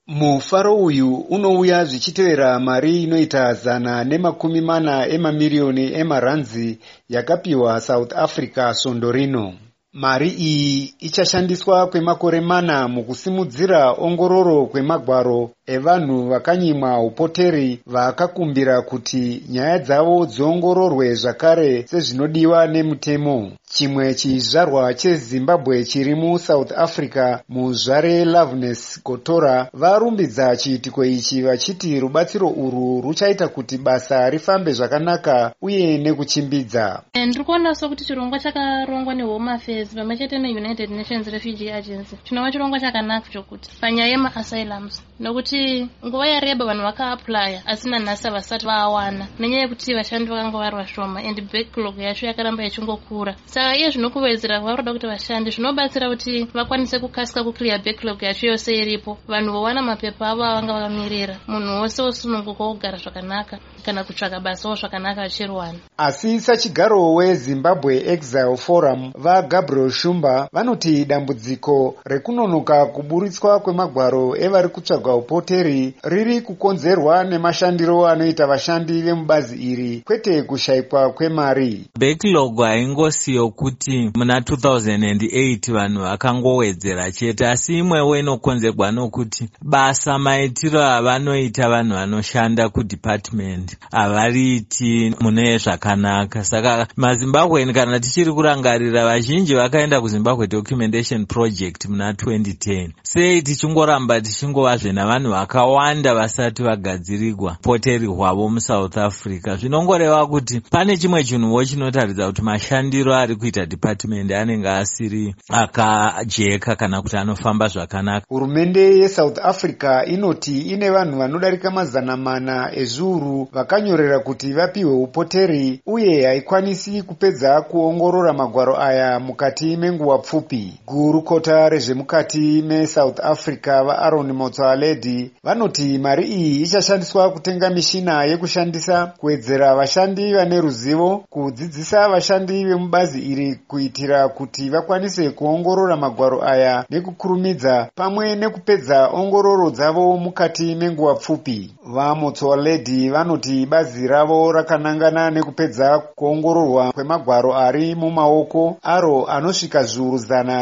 Mufaro uyu unouya zvichitevera mari inoita 140 emamirioni emaranzi yakapiwa South Africa svondo rino. Mari iyi ichashandiswa kwemakore 4 mukusimudzira ongororo kwemagwaro evanhu vakanyimwa upoteri vakakumbira kuti nyaya dzavo dziongororwe zvakare sezvinodiwa nemutemo. Chimwe chizvarwa cheZimbabwe chiri muSouth Africa, muzvare Loveness Gotora, varumbidza chiitiko ichi vachiti rubatsiro urwu ruchaita kuti basa rifambe zvakanaka uye nekuchimbidza. Ndikuona sokuti chirongwa chakarongwa neHome Affairs pamwechete neUnited Nations Refugee Agency chinova chirongwa chakanaka chokuti panyaya yema-asylums, nokuti nguva yareba vanhu vakaaplya asina nhasi vasati vawana nenyaya yekuti vashandi vakanga vari vashoma and backlog yacho yakaramba ichingokura. Saka iye zvinokuvedzera varoda kuti vashandi zvinobatsira kuti vakwanise kukasika kuclear backlog yacho yose iripo, vanhu vowana mapepa avo avanga vakamirira, munhu wose osununguka ogara zvakanaka kana kutsvaka basawo zvakanaka achirowana. Asi sachigaro weZimbabwe Exile Forum vaGabriel Shumba vanoti dambudziko rekunonoka kuburitswa kwemagwaro evari kutsvaga upoteri riri kukonzerwa nemashandiro anoita vashandi vemubazi iri, kwete kushayikwa kwemari. Backlog haingosiyo kuti muna 2008 vanhu vakangowedzera chete, asi imwewo inokonzerwa nokuti basa maitiro avanoita vanhu vanoshanda kudepartment havariiti mune zvakanaka. Saka maZimbabwean, kana tichiri kurangarira, vazhinji vakaenda kuZimbabwe Documentation Project muna 2010. Sei tichingoramba tichingovazve navanhu vakawanda vasati vagadzirirwa poteri hwavo muSouth Africa? Zvinongoreva kuti pane chimwe chinhuwo chinotaridza kuti mashandiro ari kuita department anenge asiri akajeka kana kuti anofamba zvakanaka. Hurumende yeSouth Africa inoti ine vanhu vanodarika 400 ezviuru vakanyorera kuti vapiwe upoteri uye haikwanisi kupedza kuongorora magwaro aya mukati menguva pfupi. Gurukota rezvemukati meSouth Africa vaAaron Motsoaledi vanoti mari iyi ichashandiswa kutenga mishina yekushandisa, kuwedzera vashandi vane ruzivo, kudzidzisa vashandi vemubazi iri kuitira kuti vakwanise kuongorora magwaro aya nekukurumidza, pamwe nekupedza ongororo dzavo mukati menguva pfupi. VaMotsoaledi vanoti bazi ravo rakanangana nekupedza kuongororwa kwemagwaro ari mumaoko aro anosvika zviuru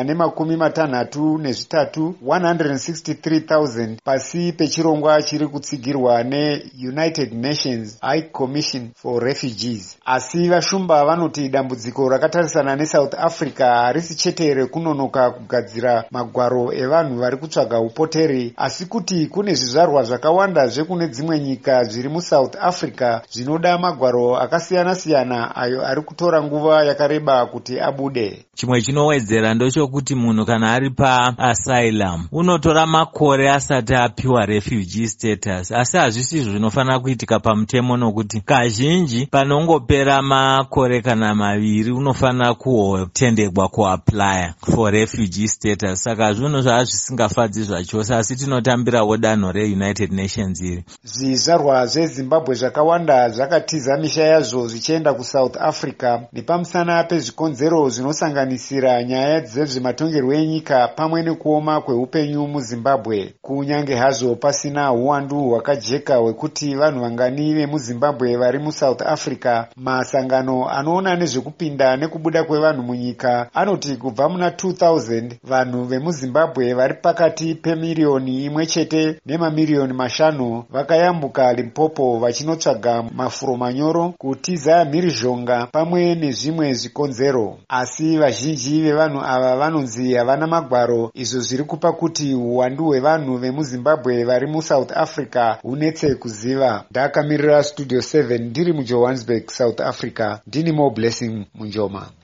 163 163,000 pasi pechirongwa chiri kutsigirwa neUnited Nations High Commission for Refugees. Asi vaShumba vanoti dambudziko rakatarisana neSouth Africa harisi chete rekunonoka kugadzira magwaro evanhu vari kutsvaga upoteri, asi kuti kune zvizvarwa zvakawanda zvekune dzimwe nyika zviri muSouth Africa zvinoda magwaro akasiyana-siyana ayo ari kutora nguva yakareba kuti abude. Chimwe chinowedzera ndochokuti munhu kana ari paasylum unotora makore asati apiwa refugee status, asi hazvisizvo zvinofanira kuitika pamutemo, nokuti kazhinji panongopera makore kana maviri unofanira kutendegwa kuaplya for refugee status. Saka zvinhu zvava zvisingafadzi zvachose, asi tinotambirawo danho reUnited Nations iri. Zvizvarwa zveZimbabwe zvakawanda zvakatiza misha yazvo zvichienda kuSouth Africa nepamusana pezvikonzero zvinosanganisira nyaya dzezvematongerwo enyika pamwe nekuoma kweupenyu muZimbabwe. Kunyange hazvo pasina uwandu hwakajeka hwekuti vanhu vangani vemuZimbabwe vari muSouth Africa, masangano anoona nezvekupinda nekubuda kwevanhu munyika anoti kubva muna 2000 vanhu vemuZimbabwe vari pakati pemiliyoni imwe chete nemamiliyoni 5 vakayambuka Limpopo vachinotsvaga mafuro manyoro, kutiza mhirizhonga pamwe nezvimwe zvikonzero. Asi vazhinji vevanhu ava vanonzi havana magwaro, izvo zviri kupa kuti uwandu hwevanhu vemuZimbabwe vari muSouth Africa hunetse kuziva. Ndakamirira Studio 7 ndiri muJohannesburg, South Africa. Ndini Mo Blessing Munjoma.